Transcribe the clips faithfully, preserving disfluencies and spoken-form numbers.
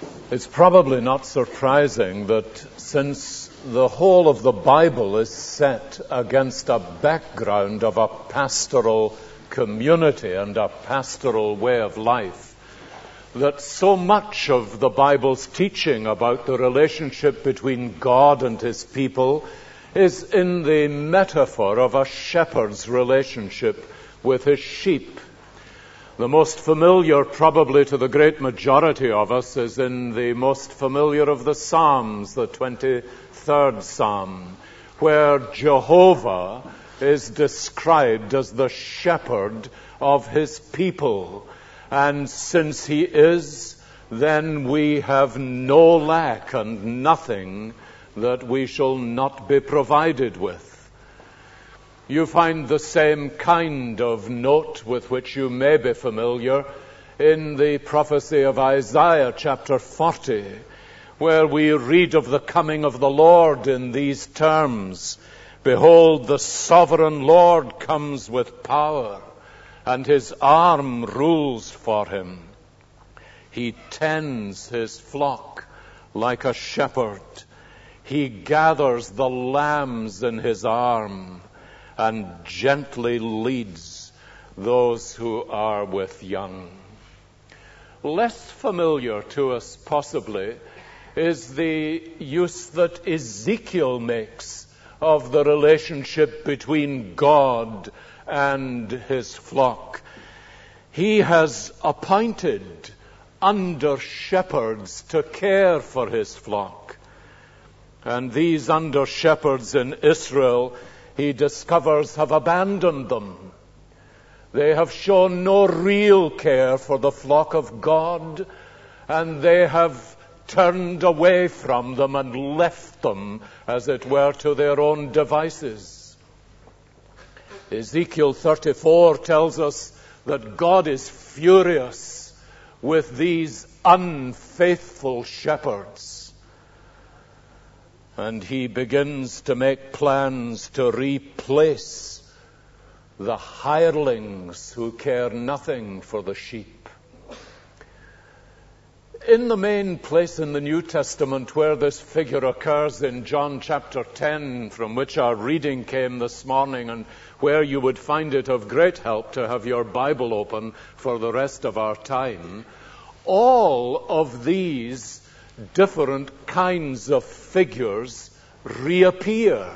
It's probably not surprising that since the whole of the Bible is set against a background of a pastoral community and a pastoral way of life, that so much of the Bible's teaching about the relationship between God and his people is in the metaphor of a shepherd's relationship with his sheep. The most familiar, probably to the great majority of us, is in the most familiar of the Psalms, the twenty-third Psalm, where Jehovah is described as the shepherd of his people. And since he is, then we have no lack and nothing that we shall not be provided with. You find the same kind of note with which you may be familiar in the prophecy of Isaiah chapter forty, where we read of the coming of the Lord in these terms: "Behold, the sovereign Lord comes with power, and his arm rules for him. He tends his flock like a shepherd. He gathers the lambs in his arm and gently leads those who are with young." Less familiar to us, possibly, is the use that Ezekiel makes of the relationship between God and his flock. He has appointed under shepherds to care for his flock. And these under shepherds in Israel, he discovers, have abandoned them. They have shown no real care for the flock of God, and they have turned away from them and left them, as it were, to their own devices. Ezekiel thirty-four tells us that God is furious with these unfaithful shepherds. And he begins to make plans to replace the hirelings who care nothing for the sheep. In the main place in the New Testament where this figure occurs, in John chapter ten, from which our reading came this morning, and where you would find it of great help to have your Bible open for the rest of our time, all of these different kinds of figures reappear.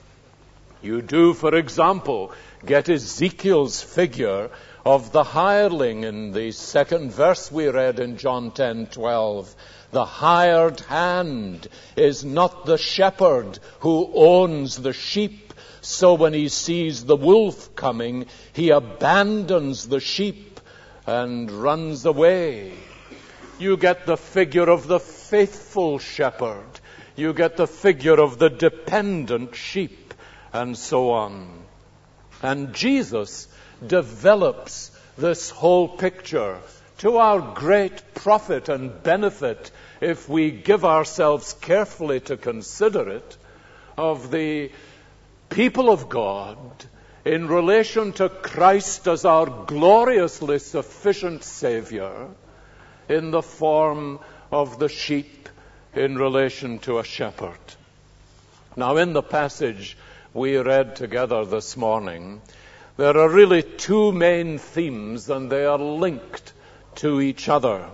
You do, for example, get Ezekiel's figure of the hireling in the second verse we read in John ten twelve. The hired hand is not the shepherd who owns the sheep, so when he sees the wolf coming, he abandons the sheep and runs away. You get the figure of the faithful shepherd. You get the figure of the dependent sheep, and so on. And Jesus develops this whole picture to our great profit and benefit, if we give ourselves carefully to consider it, of the people of God in relation to Christ as our gloriously sufficient Savior, in the form of the sheep in relation to a shepherd. Now, in the passage we read together this morning, there are really two main themes, and they are linked to each other.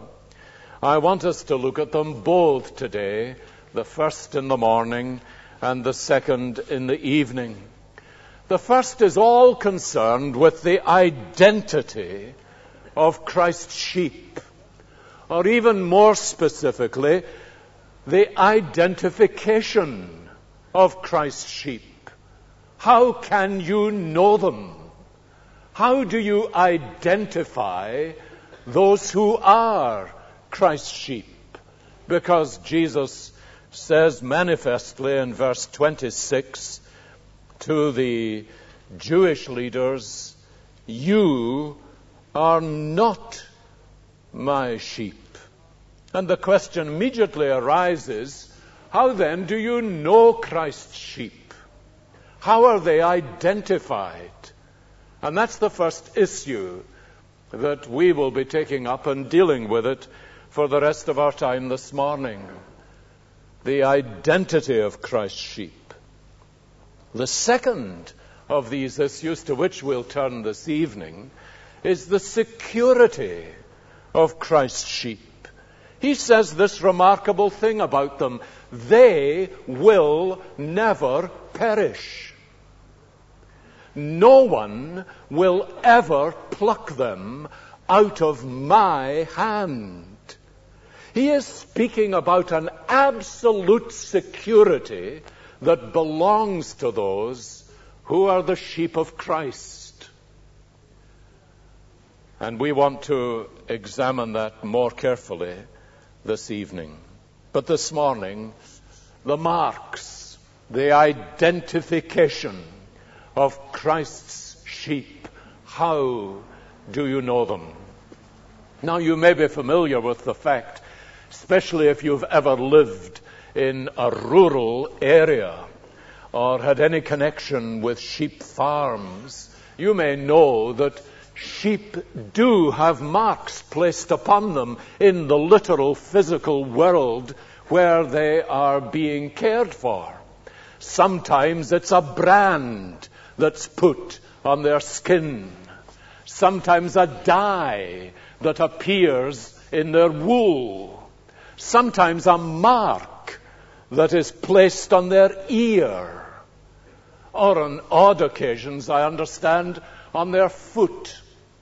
I want us to look at them both today, the first in the morning and the second in the evening. The first is all concerned with the identity of Christ's sheep, or even more specifically, the identification of Christ's sheep. How can you know them? How do you identify those who are Christ's sheep? Because Jesus says manifestly in verse twenty-six to the Jewish leaders, "You are not my sheep." And the question immediately arises, how then do you know Christ's sheep? How are they identified? And that's the first issue that we will be taking up and dealing with it for the rest of our time this morning. The identity of Christ's sheep. The second of these issues to which we'll turn this evening is the security of Christ's sheep. He says this remarkable thing about them: they will never perish. No one will ever pluck them out of my hand. He is speaking about an absolute security that belongs to those who are the sheep of Christ. And we want to examine that more carefully this evening. But this morning, the marks, the identification of Christ's sheep. How do you know them? Now, you may be familiar with the fact, especially if you've ever lived in a rural area or had any connection with sheep farms, you may know that sheep do have marks placed upon them in the literal physical world where they are being cared for. Sometimes it's a brand that's put on their skin. Sometimes a dye that appears in their wool. Sometimes a mark that is placed on their ear. Or on odd occasions, I understand, on their foot.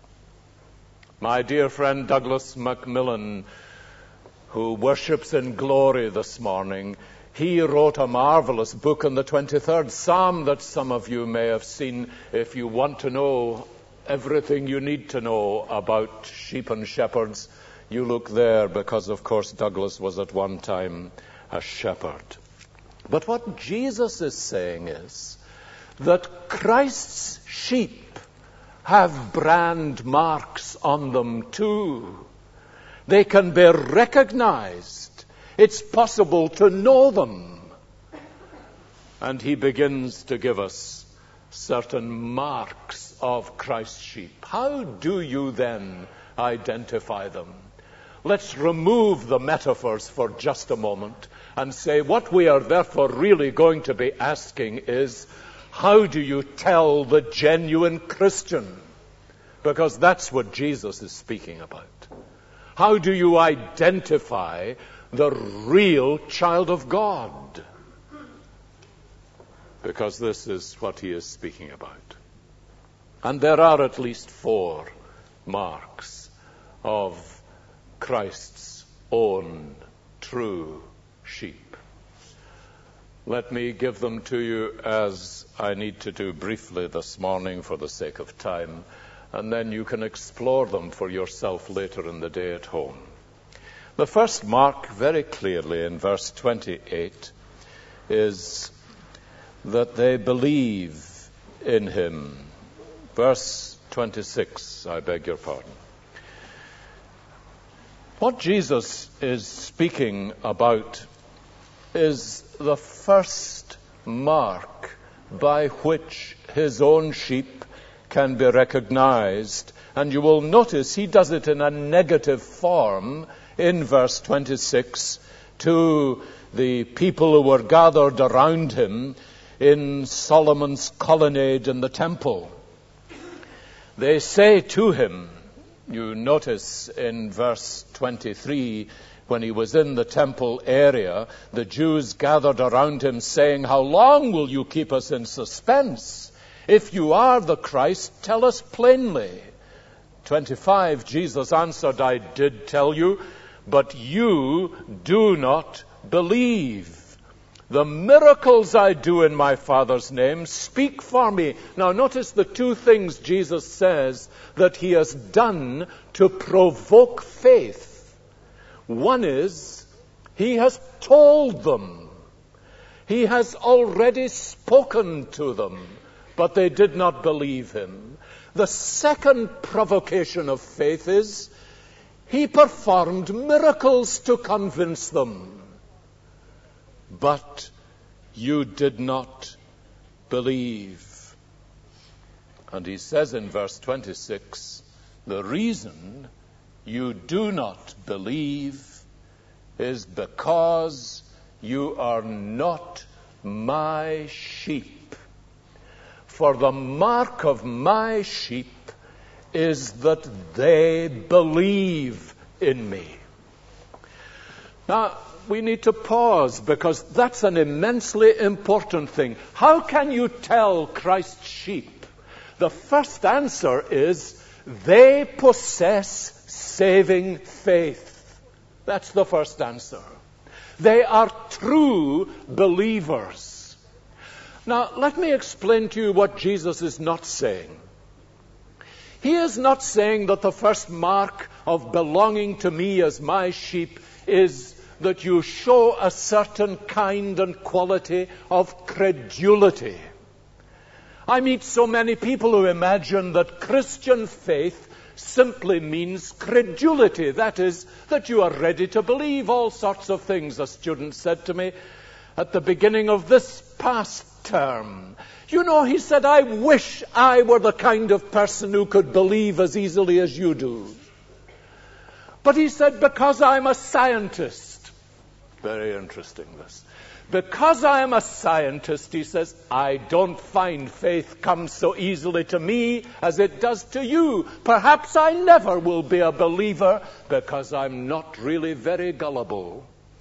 My dear friend Douglas Macmillan, who worships in glory this morning, he wrote a marvelous book on the twenty-third Psalm that some of you may have seen. If you want to know everything you need to know about sheep and shepherds, you look there, because of course Douglas was at one time a shepherd. But what Jesus is saying is that Christ's sheep have brand marks on them too. They can be recognized. It's possible to know them. And he begins to give us certain marks of Christ's sheep. How do you then identify them? Let's remove the metaphors for just a moment and say what we are therefore really going to be asking is, how do you tell the genuine Christian? Because that's what Jesus is speaking about. How do you identify the real child of God? Because this is what he is speaking about. And there are at least four marks of Christ's own true sheep. Let me give them to you as I need to do briefly this morning for the sake of time, and then you can explore them for yourself later in the day at home. The first mark, very clearly in verse twenty-eight, is that they believe in him. Verse twenty-six, I beg your pardon. What Jesus is speaking about is the first mark by which his own sheep can be recognized. And you will notice he does it in a negative form in verse twenty-six to the people who were gathered around him in Solomon's colonnade in the temple. They say to him, you notice in verse twenty-three, when he was in the temple area, the Jews gathered around him saying, how long will you keep us in suspense? If you are the Christ, tell us plainly. twenty-five, Jesus answered, I did tell you, but you do not believe. The miracles I do in my Father's name speak for me. Now notice the two things Jesus says that he has done to provoke faith. One is, he has told them. He has already spoken to them, but they did not believe him. The second provocation of faith is, he performed miracles to convince them. But you did not believe. And he says in verse twenty-six, the reason you do not believe is because you are not my sheep. For the mark of my sheep is that they believe in me. Now, we need to pause because that's an immensely important thing. How can you tell Christ's sheep? The first answer is they possess saving faith. That's the first answer. They are true believers. Now, let me explain to you what Jesus is not saying. He is not saying that the first mark of belonging to me as my sheep is that you show a certain kind and quality of credulity. I meet so many people who imagine that Christian faith simply means credulity. That is, that you are ready to believe all sorts of things. A student said to me at the beginning of this past term, you know, he said, I wish I were the kind of person who could believe as easily as you do. But he said, because I'm a scientist. Very interesting, this. Because I am a scientist, he says, I don't find faith comes so easily to me as it does to you. Perhaps I never will be a believer because I'm not really very gullible.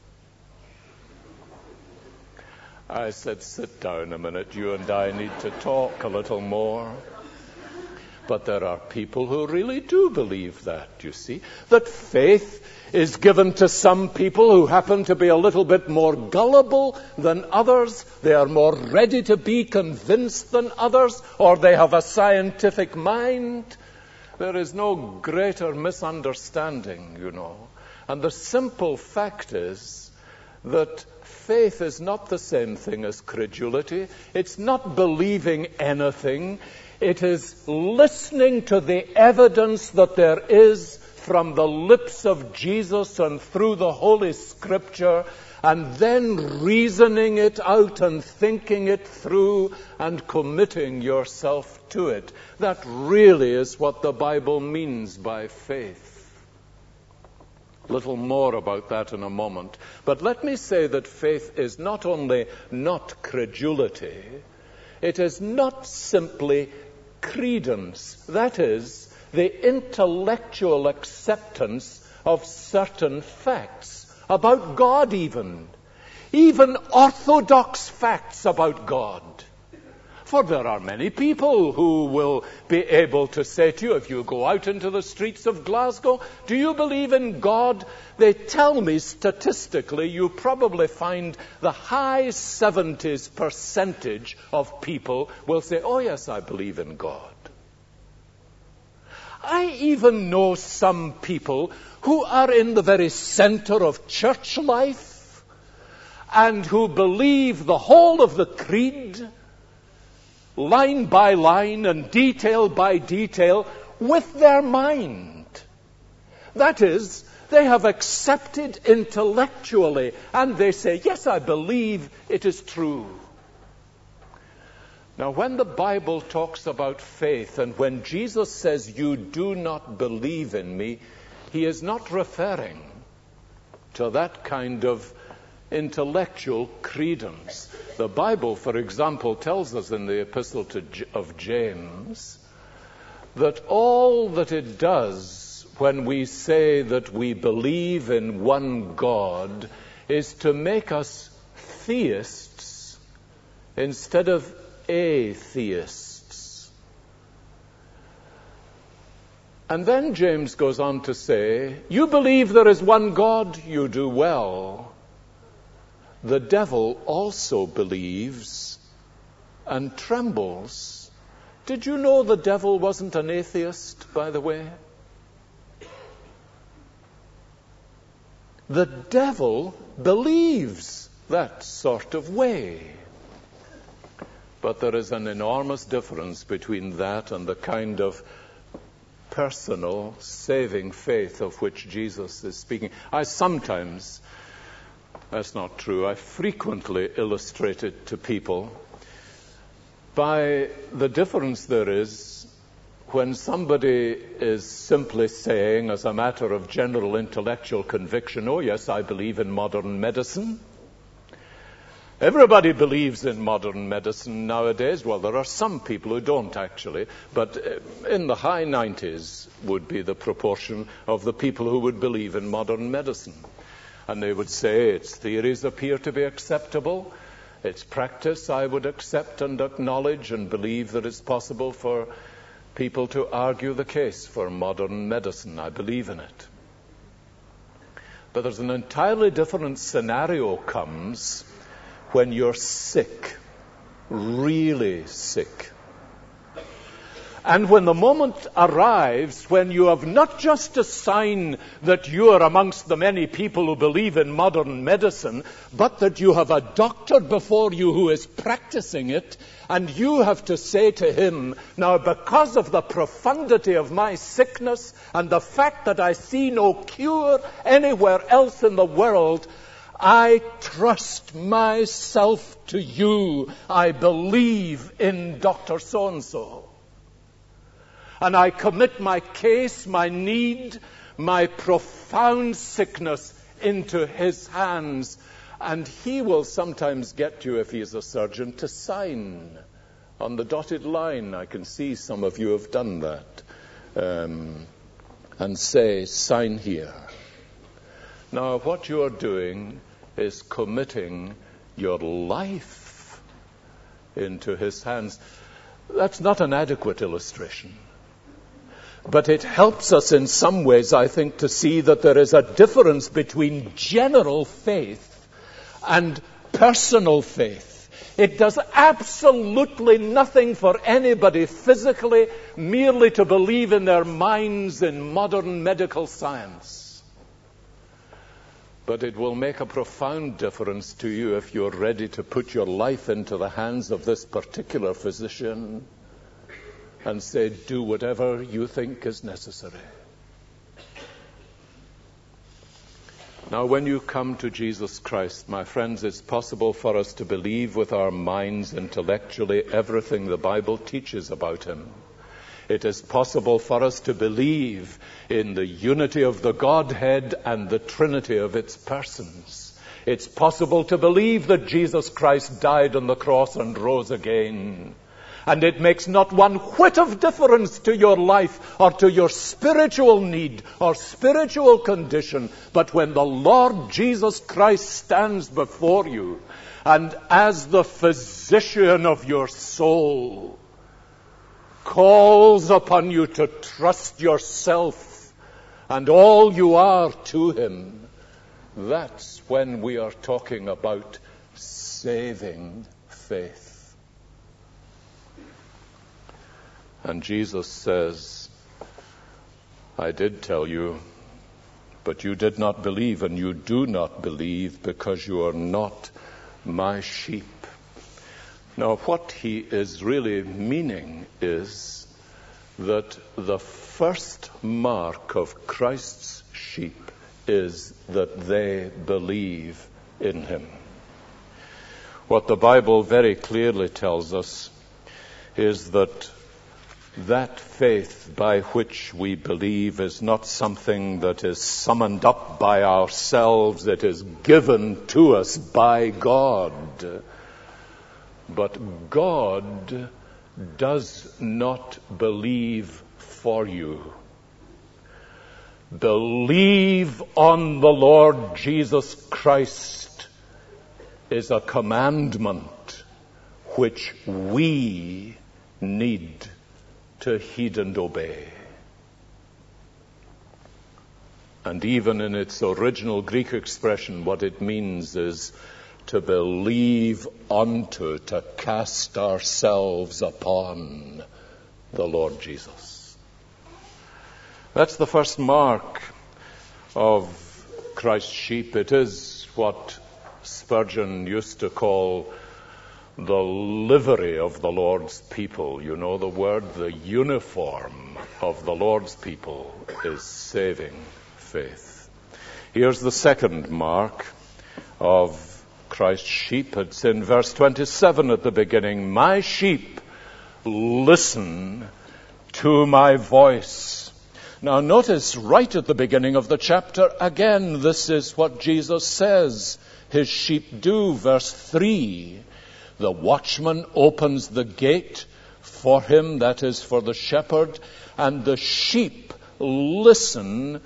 I said, sit down a minute. You and I need to talk a little more. But there are people who really do believe that, you see, that faith is given to some people who happen to be a little bit more gullible than others. They are more ready to be convinced than others, or they have a scientific mind. There is no greater misunderstanding, you know. And the simple fact is that faith is not the same thing as credulity. It's not believing anything. It is listening to the evidence that there is from the lips of Jesus and through the Holy Scripture, and then reasoning it out and thinking it through and committing yourself to it. That really is what the Bible means by faith. A little more about that in a moment. But let me say that faith is not only not credulity, it is not simply credence. That is, the intellectual acceptance of certain facts about God even. Even orthodox facts about God. For there are many people who will be able to say to you, if you go out into the streets of Glasgow, do you believe in God? They tell me statistically you probably find the high seventies percentage of people will say, oh yes, I believe in God. I even know some people who are in the very center of church life and who believe the whole of the creed, line by line and detail by detail, with their mind. That is, they have accepted intellectually and they say, yes, I believe it is true. Now, when the Bible talks about faith and when Jesus says, you do not believe in me, he is not referring to that kind of intellectual credence. The Bible, for example, tells us in the Epistle to, of James that all that it does when we say that we believe in one God is to make us theists instead of atheists. And then James goes on to say, you believe there is one God, you do well. The devil also believes and trembles. Did you know the devil wasn't an atheist, by the way? The devil believes that sort of way. But there is an enormous difference between that and the kind of personal, saving faith of which Jesus is speaking. I sometimes, that's not true, I frequently illustrate it to people by the difference there is when somebody is simply saying, as a matter of general intellectual conviction, oh yes, I believe in modern medicine. Everybody believes in modern medicine nowadays. Well, there are some people who don't actually, but in the high nineties would be the proportion of the people who would believe in modern medicine. And they would say its theories appear to be acceptable. Its practice I would accept and acknowledge and believe that it's possible for people to argue the case for modern medicine. I believe in it. But there's an entirely different scenario comes when you're sick, really sick. And when the moment arrives when you have not just a sign that you are amongst the many people who believe in modern medicine, but that you have a doctor before you who is practicing it, and you have to say to him, now because of the profundity of my sickness and the fact that I see no cure anywhere else in the world, I trust myself to you. I believe in Doctor So-and-so. And I commit my case, my need, my profound sickness into his hands. And he will sometimes get you, if he is a surgeon, to sign on the dotted line. I can see some of you have done that. Um, and say, sign here. Now, what you are doing is committing your life into his hands. That's not an adequate illustration. But it helps us in some ways, I think, to see that there is a difference between general faith and personal faith. It does absolutely nothing for anybody physically merely to believe in their minds in modern medical science. But it will make a profound difference to you if you're ready to put your life into the hands of this particular physician and say, do whatever you think is necessary. Now, when you come to Jesus Christ, my friends, it's possible for us to believe with our minds intellectually everything the Bible teaches about him. It is possible for us to believe in the unity of the Godhead and the Trinity of its persons. It's possible to believe that Jesus Christ died on the cross and rose again. And it makes not one whit of difference to your life or to your spiritual need or spiritual condition. But when the Lord Jesus Christ stands before you and as the physician of your soul calls upon you to trust yourself and all you are to him, that's when we are talking about saving faith. And Jesus says, I did tell you, but you did not believe, and you do not believe because you are not my sheep. Now, what he is really meaning is that the first mark of Christ's sheep is that they believe in him. What the Bible very clearly tells us is that that faith by which we believe is not something that is summoned up by ourselves. It is given to us by God. But God does not believe for you. Believe on the Lord Jesus Christ is a commandment which we need to heed and obey. And even in its original Greek expression, what it means is to believe unto, to cast ourselves upon the Lord Jesus. That's the first mark of Christ's sheep. It is what Spurgeon used to call the livery of the Lord's people. You know the word, the uniform of the Lord's people is saving faith. Here's the second mark of Christ's sheep. It's in verse twenty-seven at the beginning. My sheep listen to my voice. Now notice right at the beginning of the chapter, again, this is what Jesus says his sheep do. Verse three, the watchman opens the gate for him, that is for the shepherd, and the sheep listen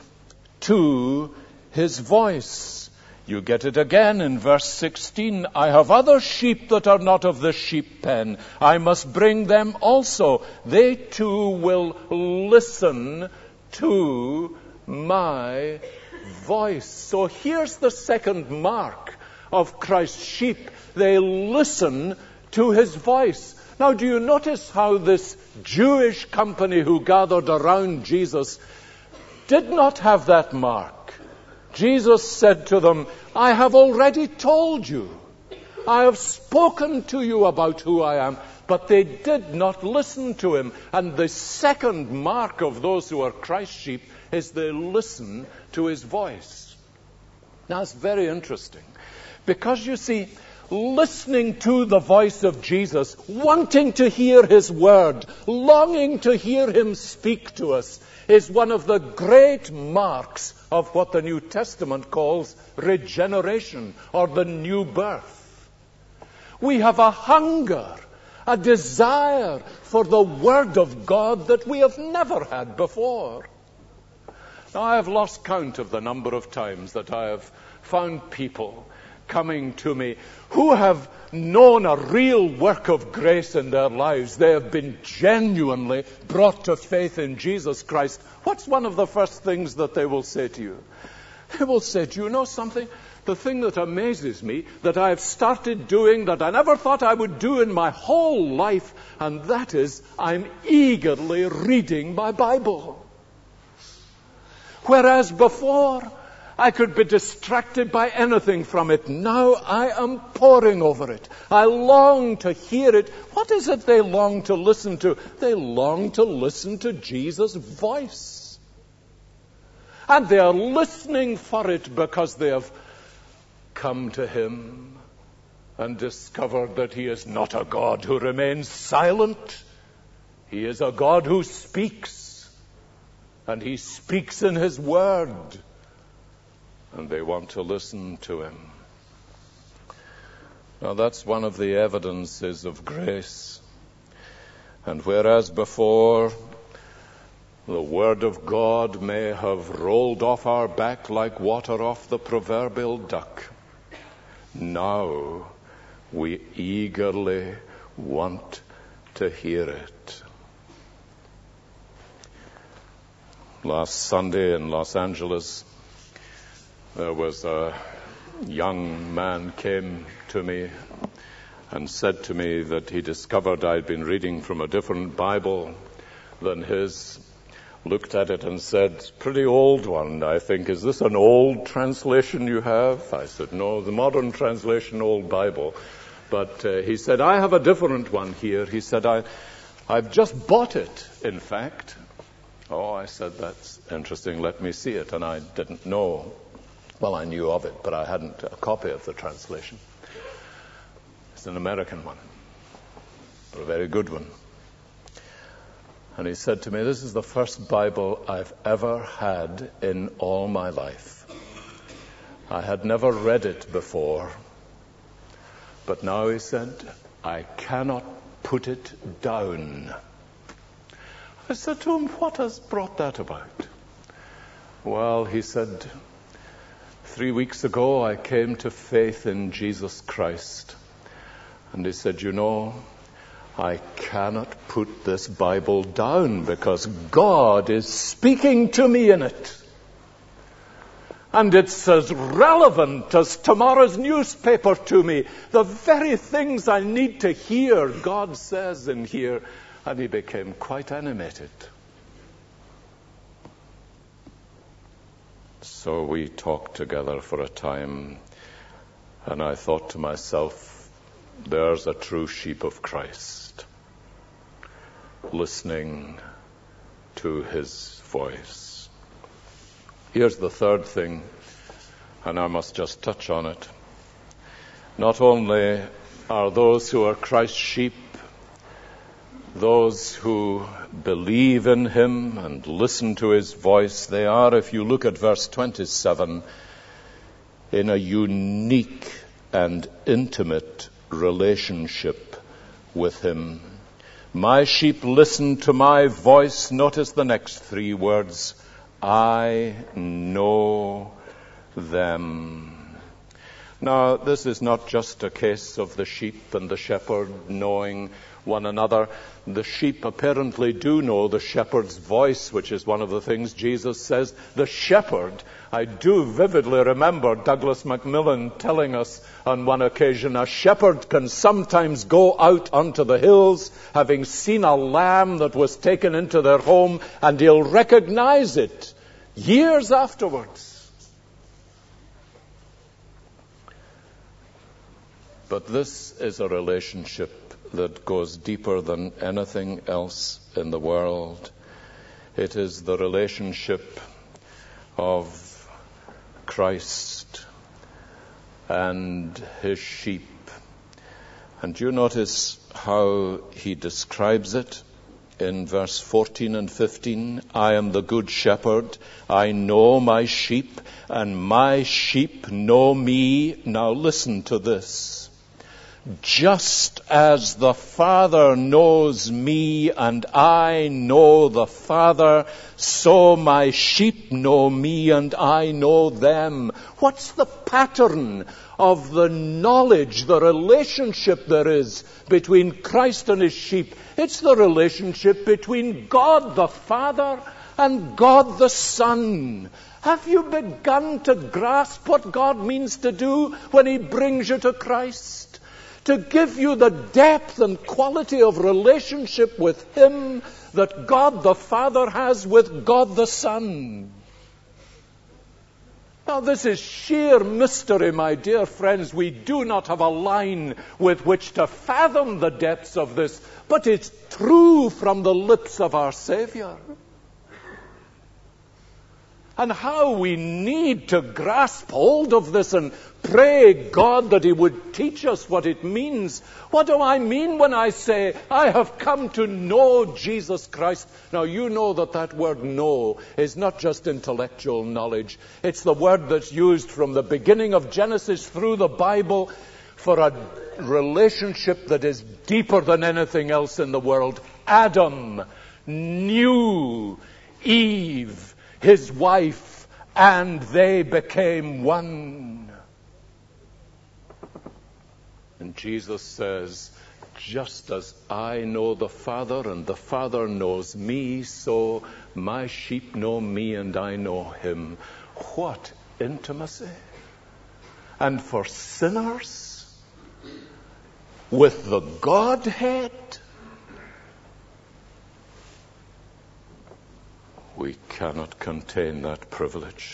to his voice. You get it again in verse sixteen. I have other sheep that are not of the sheep pen. I must bring them also. They too will listen to my voice. So here's the second mark of Christ's sheep. They listen to his voice. Now, do you notice how this Jewish company who gathered around Jesus did not have that mark? Jesus said to them, I have already told you. I have spoken to you about who I am. But they did not listen to him. And the second mark of those who are Christ's sheep is they listen to his voice. Now, it's very interesting. Because, you see, listening to the voice of Jesus, wanting to hear his word, longing to hear him speak to us, is one of the great marks of what the New Testament calls regeneration, or the new birth. We have a hunger, a desire for the Word of God that we have never had before. Now, I have lost count of the number of times that I have found people coming to me who have known a real work of grace in their lives. They have been genuinely brought to faith in Jesus Christ. What's one of the first things that they will say to you? They will say, do you know something? The thing that amazes me, that I have started doing, that I never thought I would do in my whole life, and that is, I'm eagerly reading my Bible. Whereas before, I could be distracted by anything from it. Now I am poring over it. I long to hear it. What is it they long to listen to? They long to listen to Jesus' voice. And they are listening for it because they have come to him and discovered that he is not a God who remains silent. He is a God who speaks. And he speaks in his word. And they want to listen to him. Now, that's one of the evidences of grace. And whereas before the Word of God may have rolled off our back like water off the proverbial duck, now we eagerly want to hear it. Last Sunday in Los Angeles, there was a young man came to me and said to me that he discovered I'd been reading from a different Bible than his. Looked at it and said, pretty old one, I think. Is this an old translation you have? I said, no, the modern translation, old Bible. But uh, he said, I have a different one here. He said, I, I've just bought it, in fact. Oh, I said, that's interesting. Let me see it. And I didn't know. Well, I knew of it, but I hadn't a copy of the translation. It's an American one, but a very good one. And he said to me, this is the first Bible I've ever had in all my life. I had never read it before, but now, he said, I cannot put it down. I said to him, what has brought that about? Well, he said, three weeks ago I came to faith in Jesus Christ. And he said, you know, I cannot put this Bible down because God is speaking to me in it. And it's as relevant as tomorrow's newspaper to me. The very things I need to hear, God says in here. And he became quite animated. So we talked together for a time. And I thought to myself, there's a true sheep of Christ, listening to his voice. Here's the third thing, and I must just touch on it. Not only are those who are Christ's sheep those who believe in him and listen to his voice, they are, if you look at verse twenty-seven, in a unique and intimate relationship with him. My sheep listen to my voice. Notice the next three words. I know them. Now, this is not just a case of the sheep and the shepherd knowing one another. The sheep apparently do know the shepherd's voice, which is one of the things Jesus says. The shepherd, I do vividly remember Douglas Macmillan telling us on one occasion, a shepherd can sometimes go out onto the hills, having seen a lamb that was taken into their home, and he'll recognize it years afterwards. But this is a relationship that goes deeper than anything else in the world. It is the relationship of Christ and his sheep. And you notice how he describes it in verse fourteen and fifteen. I am the good shepherd. I know my sheep, and my sheep know me. Now listen to this. Just as the Father knows me and I know the Father, so my sheep know me and I know them. What's the pattern of the knowledge, the relationship there is between Christ and his sheep? It's the relationship between God the Father and God the Son. Have you begun to grasp what God means to do when he brings you to Christ? To give you the depth and quality of relationship with him that God the Father has with God the Son. Now, this is sheer mystery, my dear friends. We do not have a line with which to fathom the depths of this, but it's true from the lips of our Savior. And how we need to grasp hold of this and pray God that he would teach us what it means. What do I mean when I say, I have come to know Jesus Christ? Now, you know that that word know is not just intellectual knowledge. It's the word that's used from the beginning of Genesis through the Bible for a relationship that is deeper than anything else in the world. Adam knew Eve, his wife, and they became one. And Jesus says, just as I know the Father and the Father knows me, so my sheep know me and I know him. What intimacy! And for sinners with the Godhead, we cannot contain that privilege.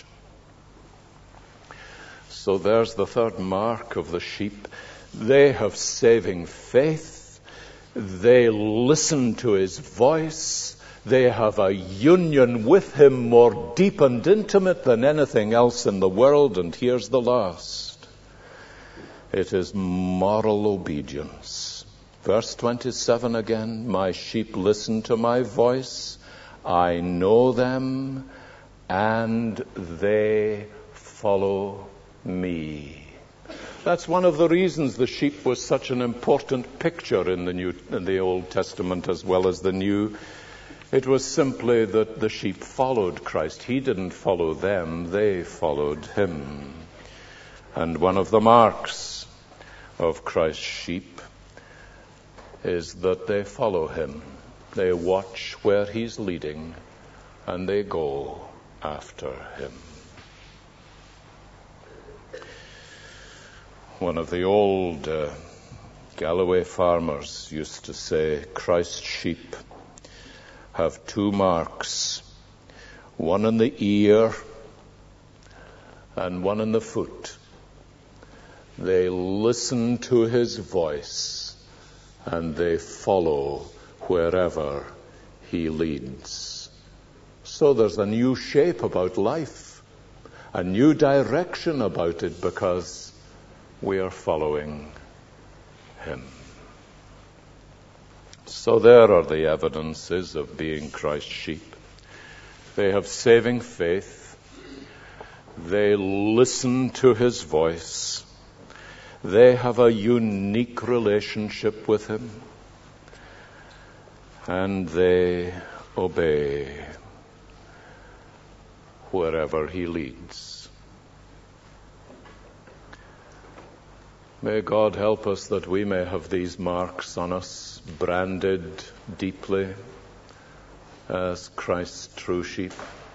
So there's the third mark of the sheep. They have saving faith. They listen to his voice. They have a union with him more deep and intimate than anything else in the world. And here's the last. It is moral obedience. Verse twenty-seven again. My sheep listen to my voice. I know them, and they follow me. That's one of the reasons the sheep was such an important picture in the New, in the Old Testament as well as the New. It was simply that the sheep followed Christ. He didn't follow them, they followed him. And one of the marks of Christ's sheep is that they follow him. They watch where he's leading, and they go after him. One of the old uh, Galloway farmers used to say, Christ's sheep have two marks, one in the ear and one in the foot. They listen to his voice, and they follow wherever he leads. So there's a new shape about life, a new direction about it, because we are following him. So there are the evidences of being Christ's sheep. They have saving faith. They listen to his voice. They have a unique relationship with him. And they obey wherever he leads. May God help us that we may have these marks on us, branded deeply as Christ's true sheep.